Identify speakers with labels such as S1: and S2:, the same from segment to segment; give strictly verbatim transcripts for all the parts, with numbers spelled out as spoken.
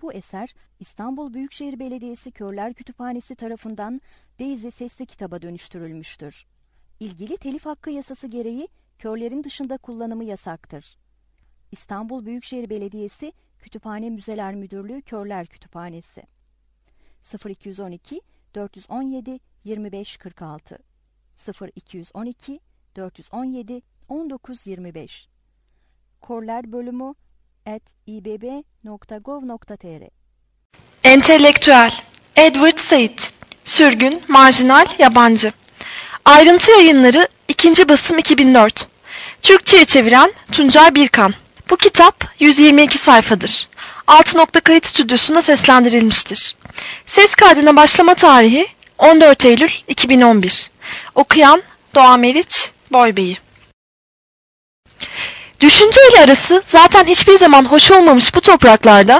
S1: Bu eser İstanbul Büyükşehir Belediyesi Körler Kütüphanesi tarafından Daisy sesli kitaba dönüştürülmüştür. İlgili telif hakkı yasası gereği körlerin dışında kullanımı yasaktır. İstanbul Büyükşehir Belediyesi Kütüphane Müzeler Müdürlüğü Körler Kütüphanesi sıfır iki on iki dört on yedi yirmi beş kırk altı sıfır iki on iki dört on yedi on dokuz yirmi beş Körler bölümü at i b b nokta gov nokta t r
S2: Entelektüel Edward Said Sürgün, Marjinal, Yabancı Ayrıntı Yayınları ikinci basım iki bin dört Türkçe'ye çeviren Tuncay Birkan. Bu kitap yüz yirmi iki sayfadır. Altı Nokta Kayıt Stüdyosu'nda seslendirilmiştir. Ses kaydına başlama tarihi on dört Eylül iki bin on bir. Okuyan Doğa Meriç, Boybeyi. Düşünce ile arası zaten hiçbir zaman hoş olmamış bu topraklarda,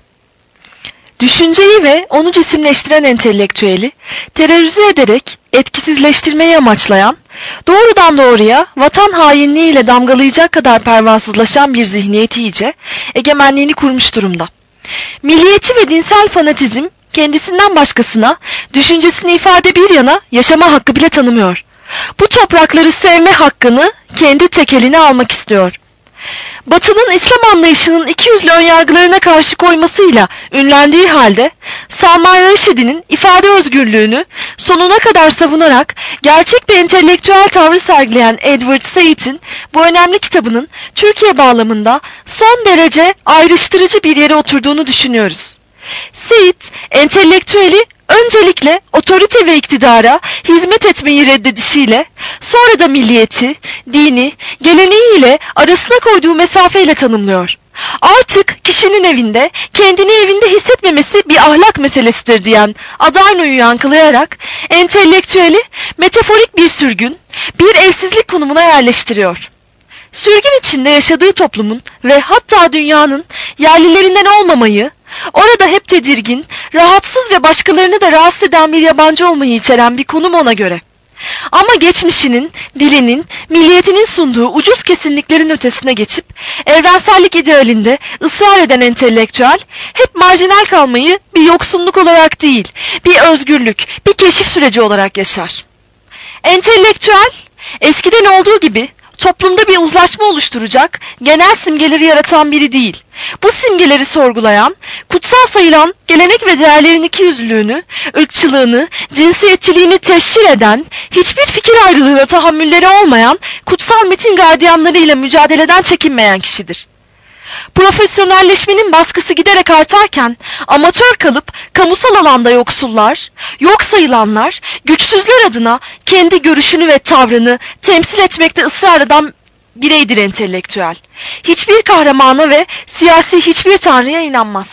S2: düşünceyi ve onu cisimleştiren entelektüeli terörize ederek etkisizleştirmeyi amaçlayan, doğrudan doğruya vatan hainliğiyle damgalayacak kadar pervasızlaşan bir zihniyet iyice egemenliğini kurmuş durumda. Milliyetçi ve dinsel fanatizm kendisinden başkasına düşüncesini ifade bir yana yaşama hakkı bile tanımıyor. Bu toprakları sevme hakkını kendi tekeline almak istiyor. Batı'nın İslam anlayışının ikiyüzlü önyargılarına karşı koymasıyla ünlendiği halde Salman Rushdie'nin ifade özgürlüğünü sonuna kadar savunarak gerçek bir entelektüel tavrı sergileyen Edward Said'in bu önemli kitabının Türkiye bağlamında son derece ayrıştırıcı bir yere oturduğunu düşünüyoruz. Said, entelektüeli öncelikle otorite ve iktidara hizmet etmeyi reddedişiyle, sonra da milliyeti, dini, geleneğiyle arasına koyduğu mesafeyle tanımlıyor. Artık kişinin evinde, kendini evinde hissetmemesi bir ahlak meselesidir diyen Adorno'yu yankılayarak entelektüeli metaforik bir sürgün, bir evsizlik konumuna yerleştiriyor. Sürgün içinde yaşadığı toplumun ve hatta dünyanın yerlilerinden olmamayı, orada hep tedirgin, rahatsız ve başkalarını da rahatsız eden bir yabancı olmayı içeren bir konum ona göre. Ama geçmişinin, dilinin, milliyetinin sunduğu ucuz kesinliklerin ötesine geçip, evrensellik idealinde ısrar eden entelektüel, hep marjinal kalmayı bir yoksunluk olarak değil, bir özgürlük, bir keşif süreci olarak yaşar. Entelektüel, eskiden olduğu gibi, toplumda bir uzlaşma oluşturacak, genel simgeleri yaratan biri değil. Bu simgeleri sorgulayan, kutsal sayılan gelenek ve değerlerin ikiyüzlülüğünü, ırkçılığını, cinsiyetçiliğini teşhir eden, hiçbir fikir ayrılığına tahammülleri olmayan kutsal metin gardiyanlarıyla mücadeleden çekinmeyen kişidir. Profesyonelleşmenin baskısı giderek artarken, amatör kalıp kamusal alanda yoksullar, yok sayılanlar, güçsüzler adına kendi görüşünü ve tavrını temsil etmekte ısrar eden bireydir entelektüel. Hiçbir kahramana ve siyasi hiçbir tanrıya inanmaz.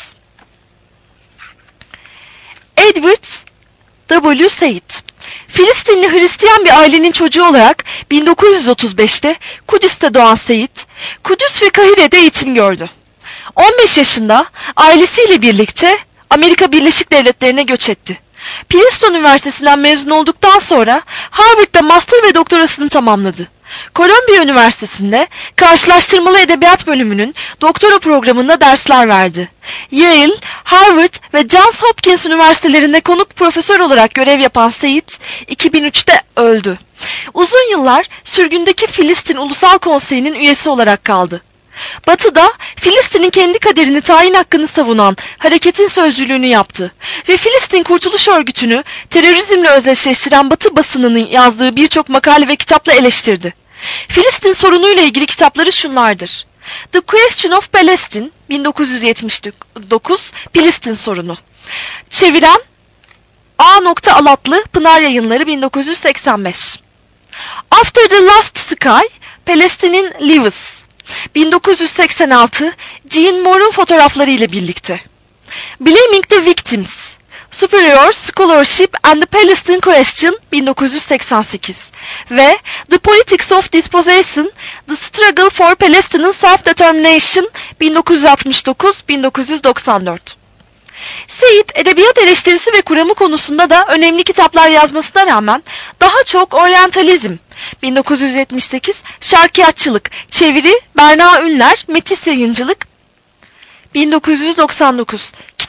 S2: Edward W. Said Filistinli Hristiyan bir ailenin çocuğu olarak bin dokuz yüz otuz beşte Kudüs'te doğan Said, Kudüs ve Kahire'de eğitim gördü. on beş yaşında ailesiyle birlikte Amerika Birleşik Devletleri'ne göç etti. Princeton Üniversitesi'nden mezun olduktan sonra Harvard'da master ve doktorasını tamamladı. Columbia Üniversitesi'nde karşılaştırmalı edebiyat bölümünün doktora programında dersler verdi. Yale, Harvard ve Johns Hopkins Üniversitelerinde konuk profesör olarak görev yapan Said, iki bin üçte öldü. Uzun yıllar sürgündeki Filistin Ulusal Konseyi'nin üyesi olarak kaldı. Batı'da Filistin'in kendi kaderini tayin hakkını savunan hareketin sözcülüğünü yaptı ve Filistin Kurtuluş Örgütü'nü terörizmle özdeşleştiren Batı basınının yazdığı birçok makale ve kitapla eleştirdi. Filistin sorunuyla ilgili kitapları şunlardır: The Question of Palestine bin dokuz yüz yetmiş dokuz, Filistin sorunu. Çeviren A. Alatlı, Pınar Yayınları bin dokuz yüz seksen beş. After the Last Sky, Palestinian Lives bin dokuz yüz seksen altı, Jean Moore'un fotoğrafları ile birlikte. Blaming the Victims, Superior Scholarship and the Palestine Question bin dokuz yüz seksen sekiz ve The Politics of Dispossession, The Struggle for Palestinian Self-Determination bin dokuz yüz altmış dokuz bin dokuz yüz doksan dört. Said, edebiyat eleştirisi ve kuramı konusunda da önemli kitaplar yazmasına rağmen daha çok oryantalizm, bin dokuz yüz yetmiş sekiz, şarkiyatçılık, çeviri, Berna Ünler, Metis Yayıncılık, bin dokuz yüz doksan dokuz, kitap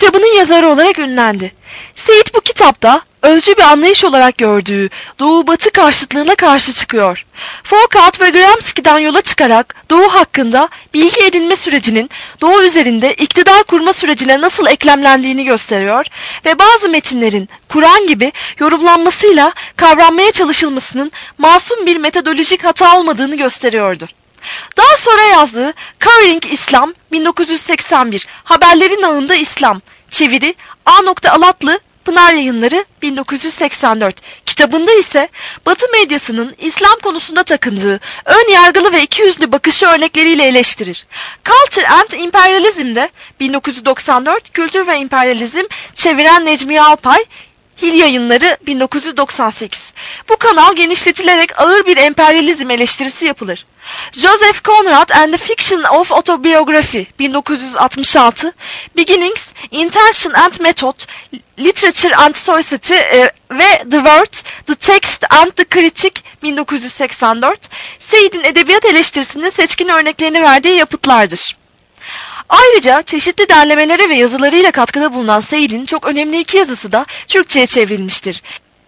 S2: kitabının yazarı olarak ünlendi. Said bu kitapta özcü bir anlayış olarak gördüğü Doğu-Batı karşıtlığına karşı çıkıyor. Foucault ve Gramsci'den yola çıkarak Doğu hakkında bilgi edinme sürecinin Doğu üzerinde iktidar kurma sürecine nasıl eklemlendiğini gösteriyor ve bazı metinlerin Kur'an gibi yorumlanmasıyla kavranmaya çalışılmasının masum bir metodolojik hata olmadığını gösteriyordu. Daha sonra yazdığı Covering İslam bin dokuz yüz seksen bir, Haberlerin Ağında İslam, çeviri A. Alatlı, Pınar Yayınları bin dokuz yüz seksen dört kitabında ise Batı medyasının İslam konusunda takındığı ön yargılı ve ikiyüzlü bakışı örnekleriyle eleştirir. Culture and Imperialism'de bin dokuz yüz doksan dört Kültür ve İmperyalizm, çeviren Necmiye Alpay, Hil Yayınları bin dokuz yüz doksan sekiz. Bu kanal genişletilerek ağır bir emperyalizm eleştirisi yapılır. Joseph Conrad and the Fiction of Autobiography bin dokuz yüz altmış altı, Beginnings, Intention and Method, Literature and Society e, ve The Word, The Text and the Critic bin dokuz yüz seksen dört, Said'in edebiyat eleştirisinin seçkin örneklerini verdiği yapıtlardır. Ayrıca çeşitli derlemelere ve yazılarıyla katkıda bulunan Said'in çok önemli iki yazısı da Türkçe'ye çevrilmiştir.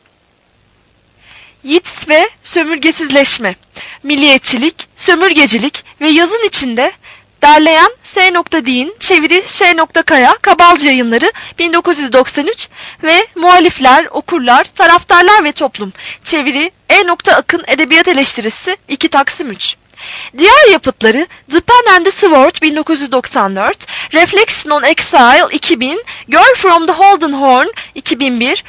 S2: Yeats ve Sömürgesizleşme, Milliyetçilik, Sömürgecilik ve yazın içinde derleyen S. Din, çeviri Ş. Kaya, Kabalcı Yayınları bin dokuz yüz doksan üç ve Muhalifler, Okurlar, Taraftarlar ve Toplum, çeviri E. Akın Edebiyat Eleştirisi iki Taksim üç. Diğer yapıtları The Pen and the Sword bin dokuz yüz doksan dört, Reflection on Exile iki bin, Girl from the Golden Horn iki bin bir,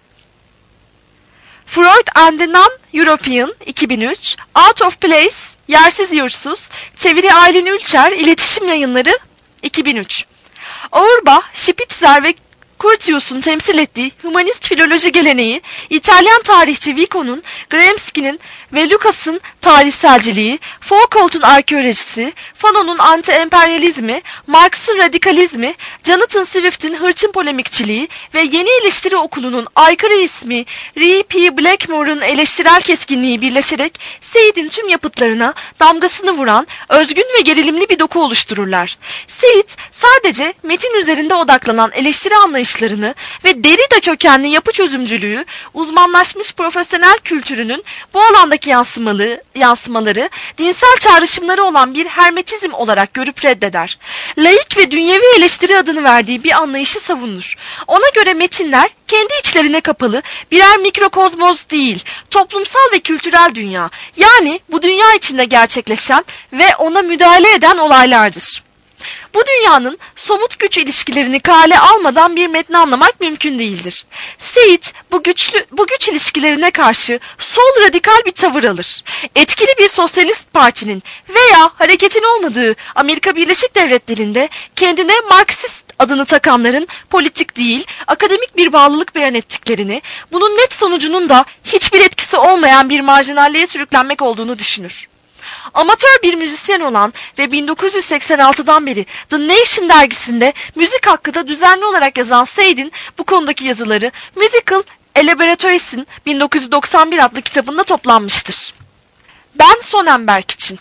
S2: Freud and the Non-European iki bin üç, Out of Place, Yersiz Yursuz, çeviri Aylin Ülçer, İletişim Yayınları iki bin üç. Auerbach, Spitzer ve Curtius'un temsil ettiği humanist filoloji geleneği, İtalyan tarihçi Vico'nun, Gramsci'nin ve Lucas'ın tarihselciliği, Foucault'un arkeolojisi, Fanon'un anti-emperyalizmi, Marx'ın radikalizmi, Jonathan Swift'in hırçın polemikçiliği ve Yeni Eleştiri Okulu'nun aykırı ismi R P Blackmore'un eleştirel keskinliği birleşerek Said'in tüm yapıtlarına damgasını vuran özgün ve gerilimli bir doku oluştururlar. Said sadece metin üzerinde odaklanan eleştiri anlayışlarını ve Derrida kökenli yapı çözümcülüğü, uzmanlaşmış profesyonel kültürünün bu alandaki yansımalı, yansımaları, dinsel çağrışımları olan bir hermetizm olarak görüp reddeder. Laik ve dünyevi eleştiri adını verdiği bir anlayışı savunur. Ona göre metinler kendi içlerine kapalı birer mikrokozmos değil, toplumsal ve kültürel dünya, yani bu dünya içinde gerçekleşen ve ona müdahale eden olaylardır. Bu dünyanın somut güç ilişkilerini kale almadan bir metni anlamak mümkün değildir. Said bu güçlü bu güç ilişkilerine karşı sol radikal bir tavır alır. Etkili bir sosyalist partinin veya hareketin olmadığı Amerika Birleşik Devletleri'nde kendine Marksist adını takanların politik değil, akademik bir bağlılık beyan ettiklerini, bunun net sonucunun da hiçbir etkisi olmayan bir marjinalliğe sürüklenmek olduğunu düşünür. Amatör bir müzisyen olan ve bin dokuz yüz seksen altıdan beri The Nation dergisinde müzik hakkında düzenli olarak yazan Said'in bu konudaki yazıları Musical Elaboratories bin dokuz yüz doksan bir adlı kitabında toplanmıştır. Ben Sonnenberg için.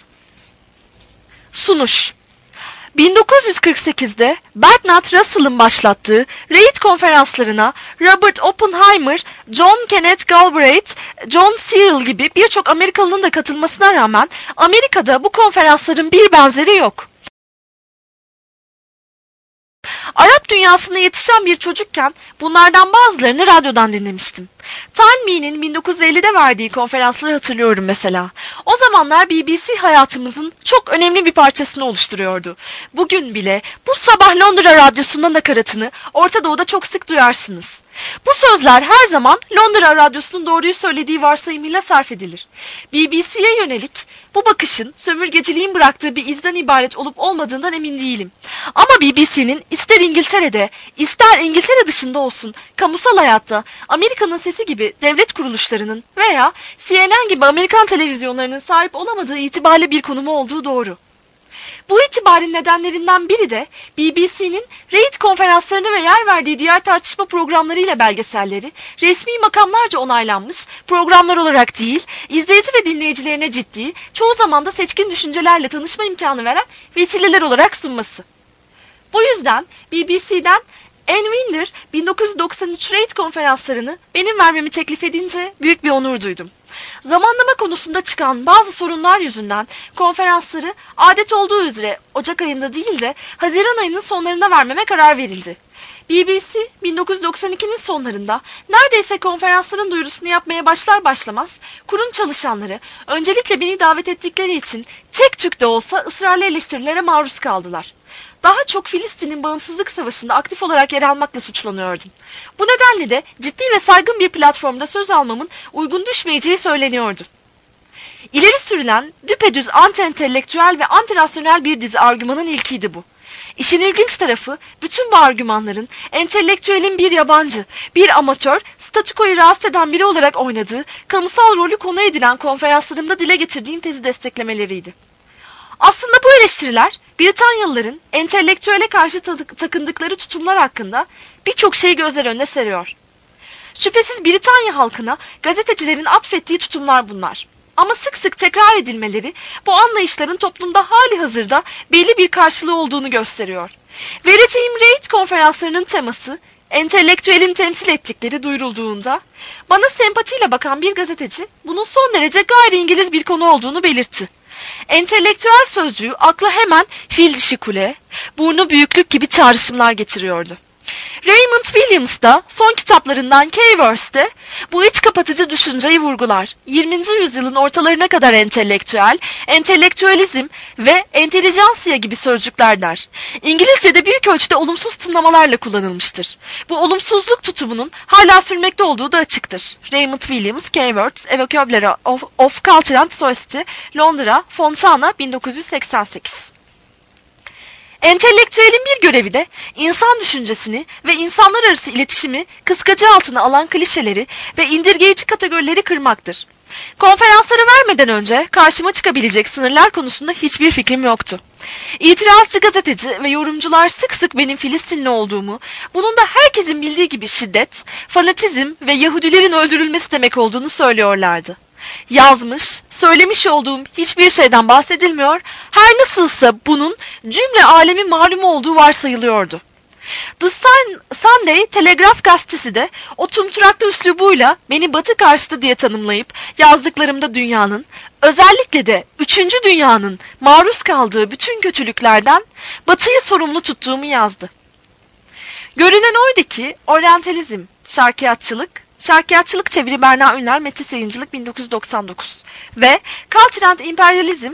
S2: Sunuş bin dokuz yüz kırk sekizde Bertrand Russell'ın başlattığı Reid konferanslarına Robert Oppenheimer, John Kenneth Galbraith, John Searle gibi birçok Amerikalının da katılmasına rağmen Amerika'da bu konferansların bir benzeri yok. Arap dünyasında yetişen bir çocukken bunlardan bazılarını radyodan dinlemiştim. Time Me'nin bin dokuz yüz ellide verdiği konferansları hatırlıyorum mesela. O zamanlar B B C hayatımızın çok önemli bir parçasını oluşturuyordu. Bugün bile bu sabah Londra radyosundan nakaratını Orta Doğu'da çok sık duyarsınız. Bu sözler her zaman Londra radyosunun doğruyu söylediği varsayımıyla sarf edilir. B B C'ye yönelik bu bakışın sömürgeciliğin bıraktığı bir izden ibaret olup olmadığından emin değilim. Ama B B C'nin ister İngiltere'de, ister İngiltere dışında olsun, kamusal hayatta Amerika'nın Sesi gibi devlet kuruluşlarının veya C N N gibi Amerikan televizyonlarının sahip olamadığı itibariyle bir konumu olduğu doğru. Bu itibarın nedenlerinden biri de B B C'nin Reid konferanslarını ve yer verdiği diğer tartışma programlarıyla belgeselleri resmi makamlarca onaylanmış programlar olarak değil, izleyici ve dinleyicilerine ciddi, çoğu zaman da seçkin düşüncelerle tanışma imkanı veren vesileler olarak sunması. Bu yüzden B B C'den Ann Winder bin dokuz yüz doksan üç RAID konferanslarını benim vermemi teklif edince büyük bir onur duydum. Zamanlama konusunda çıkan bazı sorunlar yüzünden konferansları adet olduğu üzere Ocak ayında değil de Haziran ayının sonlarında vermeme karar verildi. B B C bin dokuz yüz doksan ikinin sonlarında neredeyse konferansların duyurusunu yapmaya başlar başlamaz kurum çalışanları öncelikle beni davet ettikleri için tek tük de olsa ısrarlı eleştirilere maruz kaldılar. Daha çok Filistin'in bağımsızlık savaşında aktif olarak yer almakla suçlanıyordum. Bu nedenle de ciddi ve saygın bir platformda söz almamın uygun düşmeyeceği söyleniyordu. İleri sürülen düpedüz anti-entelektüel ve anti-rasyonel bir dizi argümanın ilkiydi bu. İşin ilginç tarafı bütün bu argümanların entelektüelin bir yabancı, bir amatör, statükoyu rahatsız eden biri olarak oynadığı kamusal rolü konu edilen konferanslarımda dile getirdiğim tezi desteklemeleriydi. Aslında bu eleştiriler Britanyalıların entelektüele karşı takındıkları tutumlar hakkında birçok şeyi gözler önüne seriyor. Şüphesiz Britanya halkına gazetecilerin atfettiği tutumlar bunlar. Ama sık sık tekrar edilmeleri bu anlayışların toplumda hali hazırda belli bir karşılığı olduğunu gösteriyor. Vereceğim RAID konferanslarının teması entelektüelin temsil ettikleri duyurulduğunda bana sempatiyle bakan bir gazeteci bunun son derece gayri İngiliz bir konu olduğunu belirtti. Entelektüel sözcüğü akla hemen fil dişi kule, burnu büyüklük gibi çağrışımlar getiriyordu. Raymond Williams da son kitaplarından K-Verse'de bu iç kapatıcı düşünceyi vurgular. yirminci yüzyılın ortalarına kadar entelektüel, entelektüelizm ve entelijansiya gibi sözcükler der. İngilizce'de büyük ölçüde olumsuz tınlamalarla kullanılmıştır. Bu olumsuzluk tutumunun hala sürmekte olduğu da açıktır. Raymond Williams, K-Words, A Vocabulary of, of Culture and Society, Londra, Fontana, bin dokuz yüz seksen sekiz. Entelektüelin bir görevi de insan düşüncesini ve insanlar arası iletişimi kıskacı altına alan klişeleri ve indirgeyici kategorileri kırmaktır. Konferansları vermeden önce karşıma çıkabilecek sınırlar konusunda hiçbir fikrim yoktu. İtirazcı gazeteci ve yorumcular sık sık benim Filistinli olduğumu, bunun da herkesin bildiği gibi şiddet, fanatizm ve Yahudilerin öldürülmesi demek olduğunu söylüyorlardı. Yazmış, söylemiş olduğum hiçbir şeyden bahsedilmiyor, her nasılsa bunun cümle alemin malumu olduğu varsayılıyordu. The Sunday Telegraph gazetesi de o tumturaklı üslubuyla beni Batı karşıtı diye tanımlayıp yazdıklarımda dünyanın, özellikle de üçüncü dünyanın maruz kaldığı bütün kötülüklerden Batı'yı sorumlu tuttuğumu yazdı. Görünen oydu ki oryantalizm, şarkiyatçılık, Şarkiyatçılık çeviri Berna Ünler, Metis Yayıncılık bin dokuz yüz doksan dokuz ve Culture and Imperialism,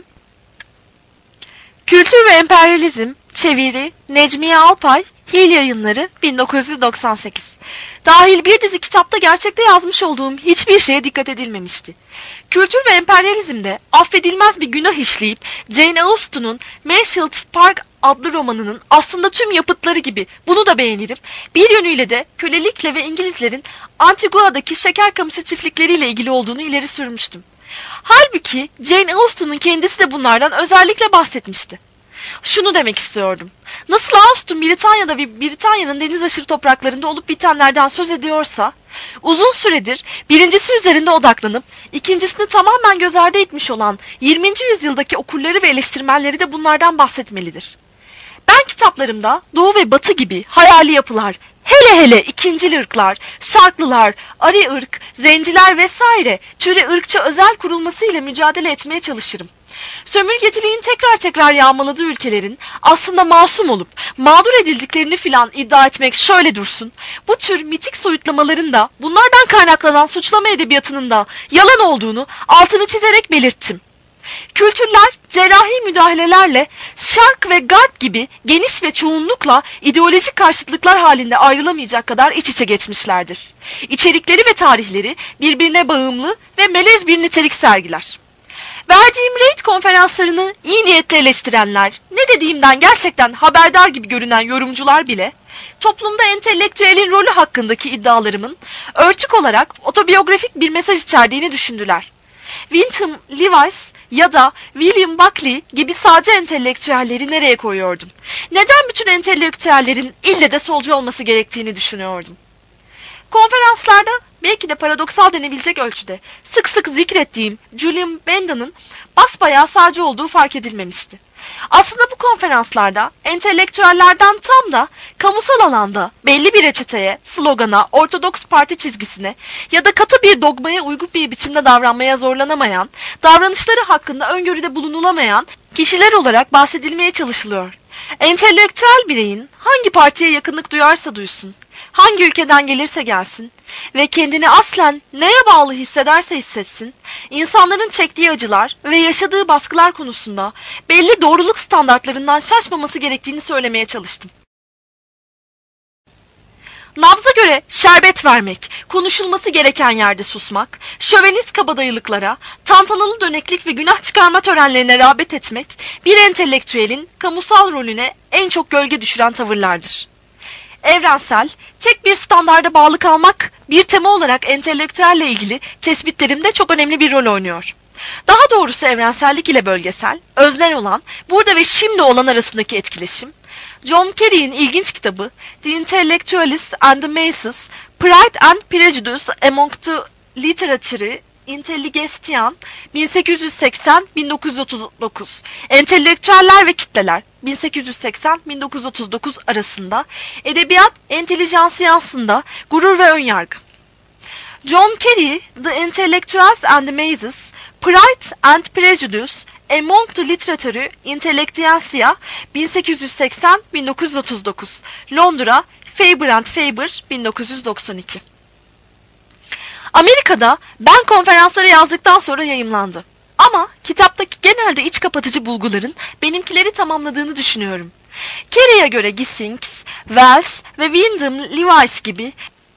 S2: Kültür ve Emperyalizm çeviri Necmiye Alpay, Hil Yayınları bin dokuz yüz doksan sekiz. Dahil bir dizi kitapta gerçekte yazmış olduğum hiçbir şeye dikkat edilmemişti. Kültür ve Emperyalizm'de affedilmez bir günah işleyip Jane Austen'un Mayfield Park adlı romanının aslında tüm yapıtları gibi bunu da beğenirim. Bir yönüyle de kölelikle ve İngilizlerin Antigua'daki şeker kamışı çiftlikleriyle ilgili olduğunu ileri sürmüştüm. Halbuki Jane Austen'un kendisi de bunlardan özellikle bahsetmişti. Şunu demek istiyordum. Nasıl Austen Britanya'da ve Britanya'nın deniz aşırı topraklarında olup bitenlerden söz ediyorsa, uzun süredir birincisi üzerinde odaklanıp ikincisini tamamen göz ardı etmiş olan yirminci yüzyıldaki okurları ve eleştirmenleri de bunlardan bahsetmelidir. Ben kitaplarımda Doğu ve Batı gibi hayali yapılar, hele hele ikincil ırklar, Şarklılar, Ari ırk, Zenciler vesaire türe ırkçı özel kurulmasıyla mücadele etmeye çalışırım. Sömürgeciliğin tekrar tekrar yağmaladığı ülkelerin aslında masum olup mağdur edildiklerini filan iddia etmek şöyle dursun, bu tür mitik soyutlamaların da bunlardan kaynaklanan suçlama edebiyatının da yalan olduğunu altını çizerek belirttim. Kültürler cerrahi müdahalelerle Şark ve Garp gibi geniş ve çoğunlukla ideolojik karşıtlıklar halinde ayrılamayacak kadar iç içe geçmişlerdir. İçerikleri ve tarihleri birbirine bağımlı ve melez bir nitelik sergiler. Verdiğim RAID konferanslarını iyi niyetle eleştirenler, ne dediğimden gerçekten haberdar gibi görünen yorumcular bile, toplumda entelektüelin rolü hakkındaki iddialarımın örtük olarak otobiyografik bir mesaj içerdiğini düşündüler. Wyndham Lewis ya da William Buckley gibi sağcı entelektüelleri nereye koyuyordum? Neden bütün entelektüellerin ille de solcu olması gerektiğini düşünüyordum? Konferanslarda belki de paradoksal denebilecek ölçüde sık sık zikrettiğim Julian Benden'ın basbayağı sağcı olduğu fark edilmemişti. Aslında bu konferanslarda entelektüellerden tam da kamusal alanda belli bir reçeteye, slogana, ortodoks parti çizgisine ya da katı bir dogmaya uygun bir biçimde davranmaya zorlanamayan, davranışları hakkında öngörüde bulunulamayan kişiler olarak bahsedilmeye çalışılıyor. Entelektüel bireyin hangi partiye yakınlık duyarsa duysun, hangi ülkeden gelirse gelsin ve kendini aslen neye bağlı hissederse hissetsin, insanların çektiği acılar ve yaşadığı baskılar konusunda belli doğruluk standartlarından şaşmaması gerektiğini söylemeye çalıştım. Nabza göre şerbet vermek, konuşulması gereken yerde susmak, şövenist kabadayılıklara, tantanalı döneklik ve günah çıkarma törenlerine rağbet etmek, bir entelektüelin kamusal rolüne en çok gölge düşüren tavırlardır. Evrensel, tek bir standarda bağlı kalmak, bir tema olarak entelektüelle ilgili tespitlerimde çok önemli bir rol oynuyor. Daha doğrusu evrensellik ile bölgesel, öznel olan, burada ve şimdi olan arasındaki etkileşim, John Kerry'in ilginç kitabı The Intellectualists and the Masses, Pride and Prejudice Among the Literary Intelligentsia bin sekiz yüz seksen bin dokuz yüz otuz dokuz, Entelektüeller ve Kitleler bin sekiz yüz seksen bin dokuz yüz otuz dokuz arasında edebiyat entelijansiyasında gurur ve önyargı. John Kerry, The Intellectuals and the Masses, Pride and Prejudice Among the Literary Intelligentsia bin sekiz yüz seksen bin dokuz yüz otuz dokuz, Londra, Faber and Faber bin dokuz yüz doksan iki. Amerika'da ben konferansları yazdıktan sonra yayımlandı. Ama kitaptaki genelde iç kapatıcı bulguların benimkileri tamamladığını düşünüyorum. Kerry'e göre Gissings, Wells ve Wyndham Lewis gibi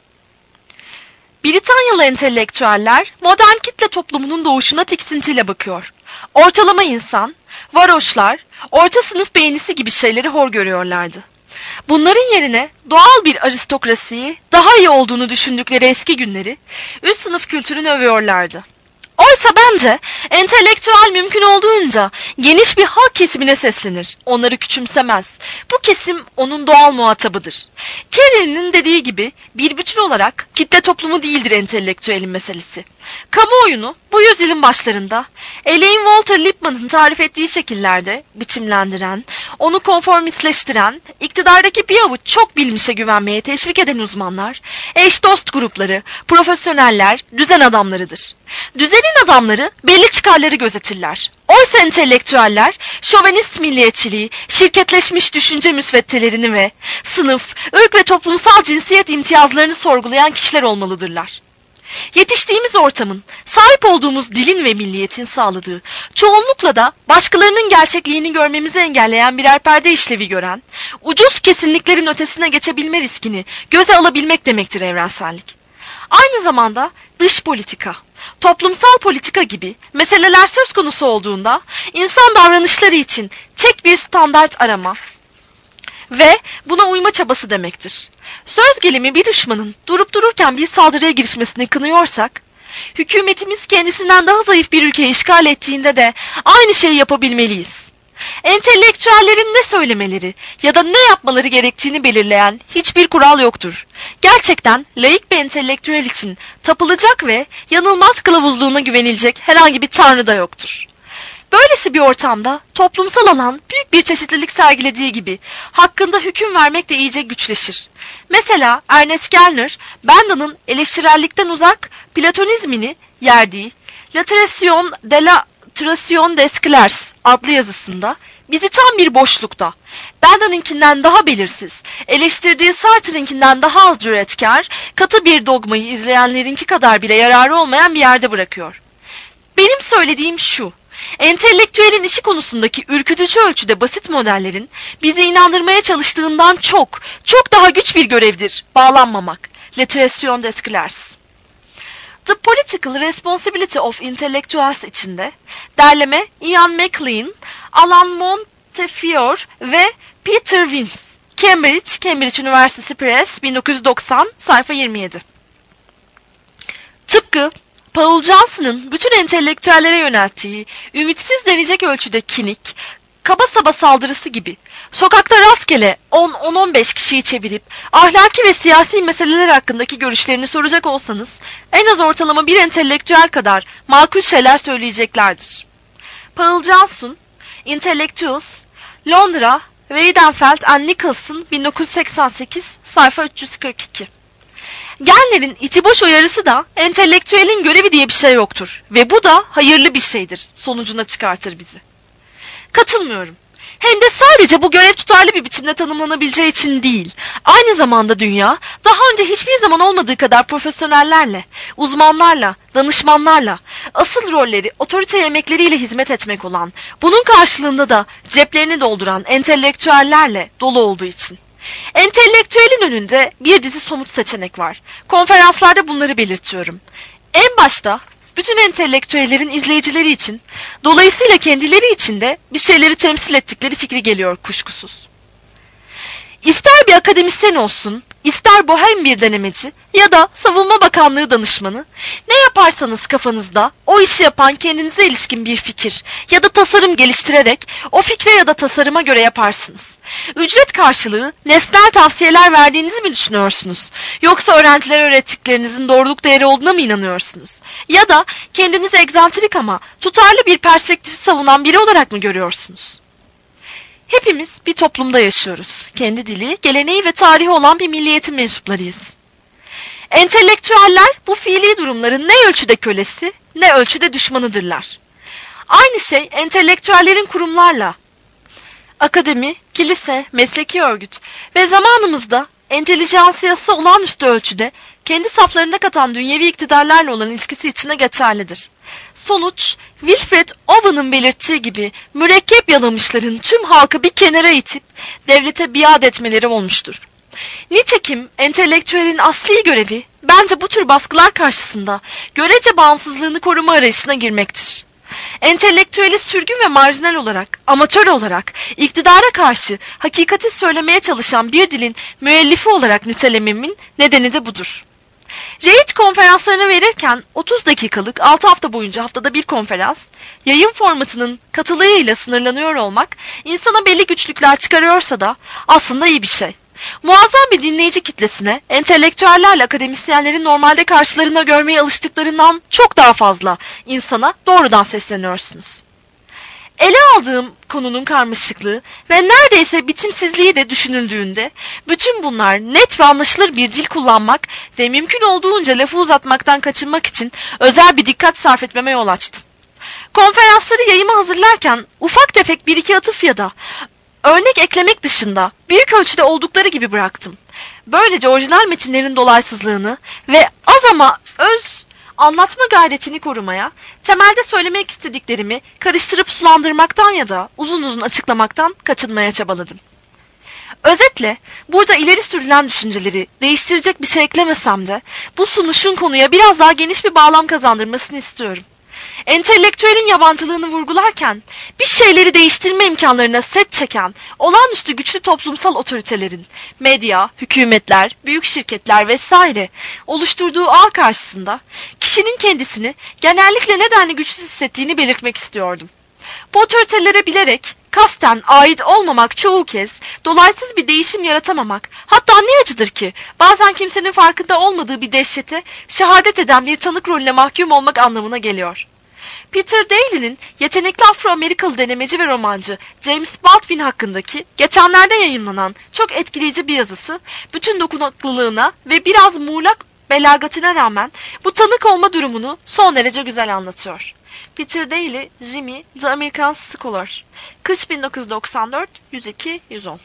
S2: Britanyalı entelektüeller modern kitle toplumunun doğuşuna tiksintiyle bakıyor. Ortalama insan, varoşlar, orta sınıf beğenisi gibi şeyleri hor görüyorlardı. Bunların yerine doğal bir aristokrasiyi, daha iyi olduğunu düşündükleri eski günleri, üst sınıf kültürünü övüyorlardı. Oysa bence entelektüel mümkün olduğunca geniş bir halk kesimine seslenir, onları küçümsemez. Bu kesim onun doğal muhatabıdır. Kerry'nin dediği gibi bir bütün olarak kitle toplumu değildir entelektüelin meselesi. Kamuoyunu bu yüzyılın başlarında Elaine Walter Lippmann'ın tarif ettiği şekillerde biçimlendiren, onu konformistleştiren, iktidardaki bir avuç çok bilmişe güvenmeye teşvik eden uzmanlar, eş dost grupları, profesyoneller, düzen adamlarıdır. Düzenin adamları belli çıkarları gözetirler. Oysa entelektüeller, şövenist milliyetçiliği, şirketleşmiş düşünce müsveddelerini ve sınıf, ırk ve toplumsal cinsiyet imtiyazlarını sorgulayan kişiler olmalıdırlar. Yetiştiğimiz ortamın, sahip olduğumuz dilin ve milliyetin sağladığı, çoğunlukla da başkalarının gerçekliğini görmemizi engelleyen birer perde işlevi gören, ucuz kesinliklerin ötesine geçebilme riskini göze alabilmek demektir evrensellik. Aynı zamanda dış politika, toplumsal politika gibi meseleler söz konusu olduğunda insan davranışları için tek bir standart arama ve buna uyma çabası demektir. Söz gelimi bir düşmanın durup dururken bir saldırıya girişmesini kınıyorsak, hükümetimiz kendisinden daha zayıf bir ülkeyi işgal ettiğinde de aynı şeyi yapabilmeliyiz. Entelektüellerin ne söylemeleri ya da ne yapmaları gerektiğini belirleyen hiçbir kural yoktur. Gerçekten laik bir entelektüel için tapılacak ve yanılmaz kılavuzluğuna güvenilecek herhangi bir tanrı da yoktur. Böylesi bir ortamda toplumsal alan büyük bir çeşitlilik sergilediği gibi hakkında hüküm vermek de iyice güçleşir. Mesela Ernest Gellner, Bentha'nın eleştirellikten uzak Platonizmini yerdiği La Tradition de la Tradition des Clercs adlı yazısında bizi tam bir boşlukta, Bentha'nınkinden daha belirsiz, eleştirdiği Sartre'ınkinden daha az cüretkar, katı bir dogmayı izleyenlerinki kadar bile yararı olmayan bir yerde bırakıyor. Benim söylediğim şu: entelektüelin işi konusundaki ürkütücü ölçüde basit modellerin bizi inandırmaya çalıştığından çok, çok daha güç bir görevdir bağlanmamak. La Tradition des Clercs. The Political Responsibility of Intellectuals içinde derleme Ian MacLean, Alan Montefiore ve Peter Vince. Cambridge, Cambridge Üniversitesi Press, bin dokuz yüz doksan, sayfa yirmi yedi. Tıpkı Paul Johnson'ın bütün entelektüellere yönelttiği ümitsiz denecek ölçüde kinik, kaba saba saldırısı gibi sokakta rastgele on on beş kişiyi çevirip ahlaki ve siyasi meseleler hakkındaki görüşlerini soracak olsanız en az ortalama bir entelektüel kadar makul şeyler söyleyeceklerdir. Paul Johnson, Intellectuals, Londra, Weidenfeld and Nicolson, bin dokuz yüz seksen sekiz, sayfa üç yüz kırk iki. Genlerin içi boş uyarısı da entelektüelin görevi diye bir şey yoktur ve bu da hayırlı bir şeydir sonucuna çıkartır bizi. Katılmıyorum. Hem de sadece bu görev tutarlı bir biçimde tanımlanabileceği için değil, aynı zamanda dünya daha önce hiçbir zaman olmadığı kadar profesyonellerle, uzmanlarla, danışmanlarla, asıl rolleri otorite yemekleriyle hizmet etmek olan, bunun karşılığında da ceplerini dolduran entelektüellerle dolu olduğu için. Entelektüelin önünde bir dizi somut seçenek var. Konferanslarda bunları belirtiyorum. En başta bütün entelektüellerin izleyicileri için, dolayısıyla kendileri için de bir şeyleri temsil ettikleri fikri geliyor kuşkusuz. İster bir akademisyen olsun, ister bohem bir denemeci ya da Savunma Bakanlığı danışmanı, ne yaparsanız kafanızda o işi yapan kendinize ilişkin bir fikir ya da tasarım geliştirerek o fikre ya da tasarıma göre yaparsınız. Ücret karşılığı nesnel tavsiyeler verdiğinizi mi düşünüyorsunuz? Yoksa öğrencilere öğrettiklerinizin doğruluk değeri olduğuna mı inanıyorsunuz? Ya da kendinizi egzantrik ama tutarlı bir perspektifi savunan biri olarak mı görüyorsunuz? Hepimiz bir toplumda yaşıyoruz. Kendi dili, geleneği ve tarihi olan bir milliyetin mensuplarıyız. Entelektüeller bu fiili durumların ne ölçüde kölesi, ne ölçüde düşmanıdırlar. Aynı şey entelektüellerin kurumlarla, akademi, kilise, mesleki örgüt ve zamanımızda entelijansiyası olağanüstü ölçüde kendi saflarında katan dünyevi iktidarlarla olan ilişkisi içine geçerlidir. Sonuç, Wilfred Owen'ın belirttiği gibi mürekkep yalamışların tüm halkı bir kenara itip devlete biat etmeleri olmuştur. Nitekim entelektüelin asli görevi bence bu tür baskılar karşısında görece bağımsızlığını koruma arayışına girmektir. Entelektüeli sürgün ve marjinal olarak, amatör olarak, iktidara karşı hakikati söylemeye çalışan bir dilin müellifi olarak nitelememin nedeni de budur. Reid konferanslarını verirken otuz dakikalık altı hafta boyunca haftada bir konferans, yayın formatının katılığıyla sınırlanıyor olmak insana belli güçlükler çıkarıyorsa da aslında iyi bir şey. Muazzam bir dinleyici kitlesine entelektüellerle akademisyenlerin normalde karşılarına görmeye alıştıklarından çok daha fazla insana doğrudan sesleniyorsunuz. Ele aldığım konunun karmaşıklığı ve neredeyse bitimsizliği de düşünüldüğünde bütün bunlar net ve anlaşılır bir dil kullanmak ve mümkün olduğunca lafı uzatmaktan kaçınmak için özel bir dikkat sarf etmeme yol açtı. Konferansları yayıma hazırlarken ufak tefek bir iki atıf ya da örnek eklemek dışında büyük ölçüde oldukları gibi bıraktım. Böylece orijinal metinlerin dolaysızlığını ve az ama öz anlatma gayretini korumaya, temelde söylemek istediklerimi karıştırıp sulandırmaktan ya da uzun uzun açıklamaktan kaçınmaya çabaladım. Özetle, burada ileri sürülen düşünceleri değiştirecek bir şey eklemesem de, bu sunuşun konuya biraz daha geniş bir bağlam kazandırmasını istiyorum. Entelektüelin yabancılığını vurgularken, bir şeyleri değiştirme imkanlarına set çeken, olağanüstü güçlü toplumsal otoritelerin, medya, hükümetler, büyük şirketler vesaire oluşturduğu ağ karşısında, kişinin kendisini genellikle nedenle güçsüz hissettiğini belirtmek istiyordum. Bu otoritelere bilerek, kasten ait olmamak çoğu kez, dolaysız bir değişim yaratamamak, hatta ne acıdır ki, bazen kimsenin farkında olmadığı bir dehşete, şehadet eden bir tanık rolüne mahkum olmak anlamına geliyor. Peter Daly'nin yetenekli Afro-Amerikalı denemeci ve romancı James Baldwin hakkındaki geçenlerde yayınlanan çok etkileyici bir yazısı, bütün dokunaklılığına ve biraz muğlak belagatine rağmen bu tanık olma durumunu son derece güzel anlatıyor. Peter Daly, Jimmy, The American Scholar, Kış bin dokuz yüz doksan dört, yüz iki yüz on.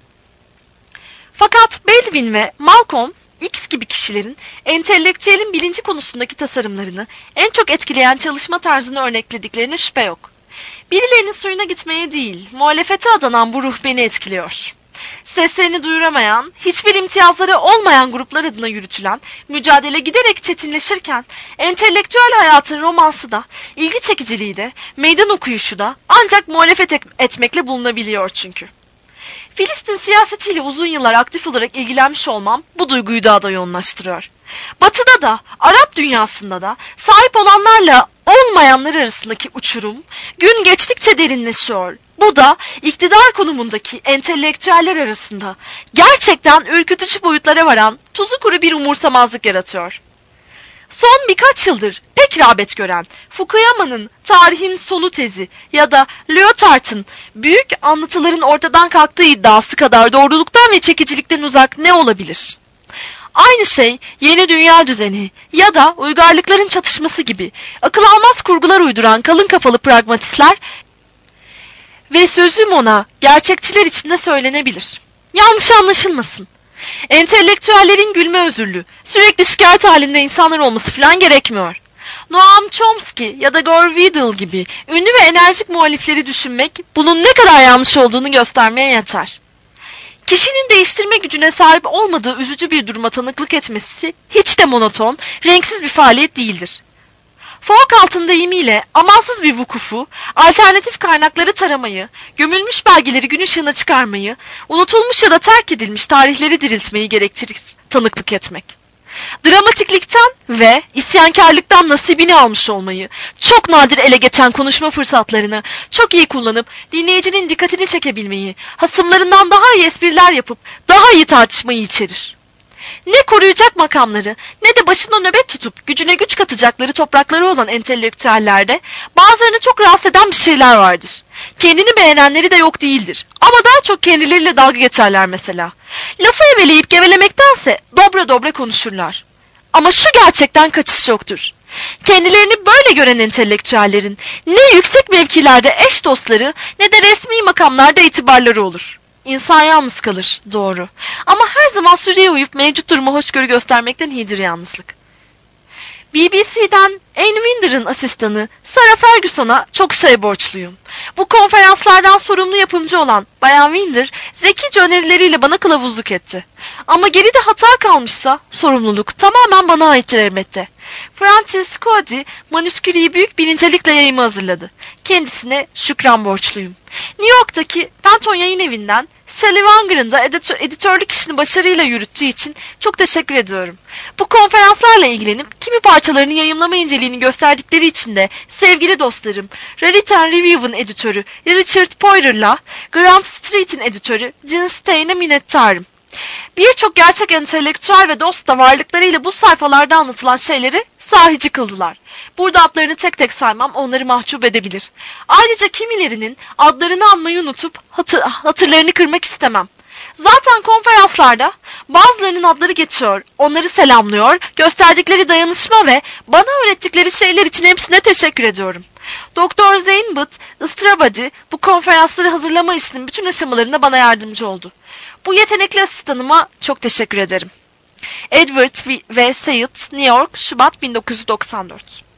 S2: Fakat Baldwin ve Malcolm X gibi kişilerin entelektüelin bilinci konusundaki tasarımlarını en çok etkileyen çalışma tarzını örneklediklerine şüphe yok. Birilerinin suyuna gitmeye değil, muhalefete adanan bu ruh beni etkiliyor. Seslerini duyuramayan, hiçbir imtiyazları olmayan gruplar adına yürütülen mücadele giderek çetinleşirken, entelektüel hayatın romansı da, ilgi çekiciliği de, meydan okuyuşu da ancak muhalefet etmekle bulunabiliyor çünkü. Filistin siyasetiyle uzun yıllar aktif olarak ilgilenmiş olmam bu duyguyu daha da yoğunlaştırıyor. Batı'da da, Arap dünyasında da sahip olanlarla olmayanlar arasındaki uçurum gün geçtikçe derinleşiyor. Bu da iktidar konumundaki entelektüeller arasında gerçekten ürkütücü boyutlara varan tuzu kuru bir umursamazlık yaratıyor. Son birkaç yıldır pek yüksek rağbet gören Fukuyama'nın Tarihin Sonu tezi ya da Lyotard'ın büyük anlatıların ortadan kalktığı iddiası kadar doğruluktan ve çekicilikten uzak ne olabilir? Aynı şey yeni dünya düzeni ya da uygarlıkların çatışması gibi akıl almaz kurgular uyduran kalın kafalı pragmatistler ve sözüm ona gerçekçiler için de söylenebilir. Yanlış anlaşılmasın. Entelektüellerin gülme özürlü, sürekli şikayet halinde insanlar olması falan gerekmiyor. Noam Chomsky ya da Gore Vidal gibi ünlü ve enerjik muhalifleri düşünmek bunun ne kadar yanlış olduğunu göstermeye yeter. Kişinin değiştirme gücüne sahip olmadığı üzücü bir duruma tanıklık etmesi hiç de monoton, renksiz bir faaliyet değildir. Folk altın deyimiyle amansız bir vukufu, alternatif kaynakları taramayı, gömülmüş belgeleri gün ışığına çıkarmayı, unutulmuş ya da terk edilmiş tarihleri diriltmeyi gerektirir tanıklık etmek. Dramatiklikten ve isyankarlıktan nasibini almış olmayı, çok nadir ele geçen konuşma fırsatlarını çok iyi kullanıp dinleyicinin dikkatini çekebilmeyi, hasımlarından daha iyi espriler yapıp daha iyi tartışmayı içerir. Ne koruyacak makamları ne de başına nöbet tutup gücüne güç katacakları toprakları olan entelektüellerde bazılarını çok rahatsız eden bir şeyler vardır. Kendini beğenenleri de yok değildir. Ama daha çok kendileriyle dalga geçerler mesela. Lafı eveleyip gevelemektense dobra dobra konuşurlar. Ama şu gerçekten kaçış yoktur. Kendilerini böyle gören entelektüellerin ne yüksek mevkilerde eş dostları ne de resmi makamlarda itibarları olur. İnsan yalnız kalır, doğru. Ama her zaman süreye uyup mevcut duruma hoşgörü göstermekten iyidir yalnızlık. B B C'den Anne Winder'ın asistanı Sarah Ferguson'a çok şey borçluyum. Bu konferanslardan sorumlu yapımcı olan Bayan Winder, zekice önerileriyle bana kılavuzluk etti. Ama geride hata kalmışsa sorumluluk tamamen bana aittir elbette. Francis Cody manüskürüyü büyük bir incelikle yayıma hazırladı. Kendisine şükran borçluyum. New York'taki Penton Yayın Evi'nden Shelley Wanger'ın da editör, editörlük işini başarıyla yürüttüğü için çok teşekkür ediyorum. Bu konferanslarla ilgilenip kimi parçalarını yayımlama inceliğini gösterdikleri için de sevgili dostlarım Raritan Review'un editörü Richard Poirer'la Grant Street'in editörü Gene Stein'e minnettarım. Birçok gerçek entelektüel ve dost da varlıklarıyla bu sayfalarda anlatılan şeyleri sahici kıldılar. Burada adlarını tek tek saymam onları mahcup edebilir. Ayrıca kimilerinin adlarını anmayı unutup hatı, hatırlarını kırmak istemem. Zaten konferanslarda bazılarının adları geçiyor, onları selamlıyor, gösterdikleri dayanışma ve bana öğrettikleri şeyler için hepsine teşekkür ediyorum. Doktor Zeynbut Istrabadi bu konferansları hazırlama işinin bütün aşamalarında bana yardımcı oldu. Bu yetenekli asistanıma çok teşekkür ederim. Edward V. Sayet, New York, Şubat bin dokuz yüz doksan dört.